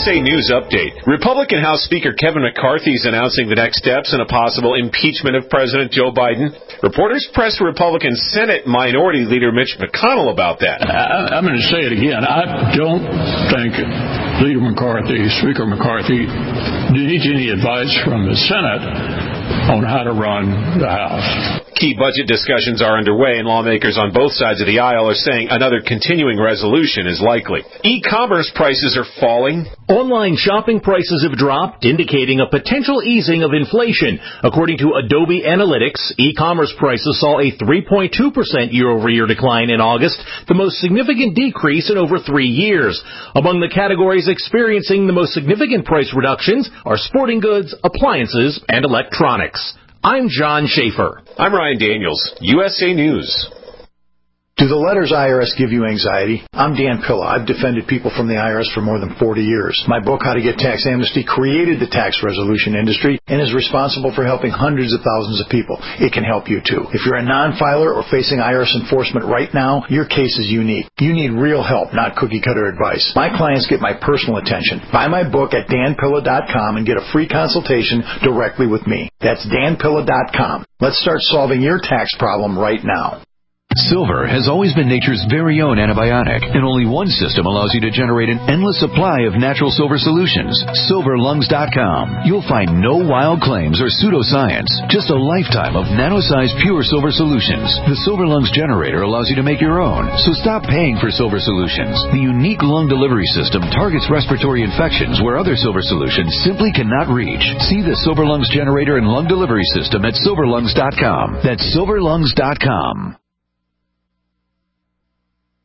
USA News Update. Republican House Speaker Kevin McCarthy is announcing the next steps in a possible impeachment of President Joe Biden. Reporters pressed Republican Senate Minority Leader Mitch McConnell about that. I'm going to say it again. I don't think Speaker McCarthy, needs any advice from the Senate on how to run the House. Key budget discussions are underway, and lawmakers on both sides of the aisle are saying another continuing resolution is likely. E-commerce prices are falling. Online shopping prices have dropped, indicating a potential easing of inflation. According to Adobe Analytics, e-commerce prices saw a 3.2% year-over-year decline in August, the most significant decrease in over 3 years. Among the categories experiencing the most significant price reductions are sporting goods, appliances, and electronics. I'm John Schaefer. I'm Ryan Daniels, USA News. Do the letters IRS give you anxiety? I'm Dan Pilla. I've defended people from the IRS for more than 40 years. My book, How to Get Tax Amnesty, created the tax resolution industry and is responsible for helping hundreds of thousands of people. It can help you, too. If you're a non-filer or facing IRS enforcement right now, your case is unique. You need real help, not cookie-cutter advice. My clients get my personal attention. Buy my book at danpilla.com and get a free consultation directly with me. That's danpilla.com. Let's start solving your tax problem right now. Silver has always been nature's very own antibiotic, and only one system allows you to generate an endless supply of natural silver solutions. SilverLungs.com. You'll find no wild claims or pseudoscience, just a lifetime of nano-sized pure silver solutions. The Silver Lungs generator allows you to make your own, so stop paying for silver solutions. The unique lung delivery system targets respiratory infections where other silver solutions simply cannot reach. See the Silver Lungs generator and lung delivery system at SilverLungs.com. That's SilverLungs.com.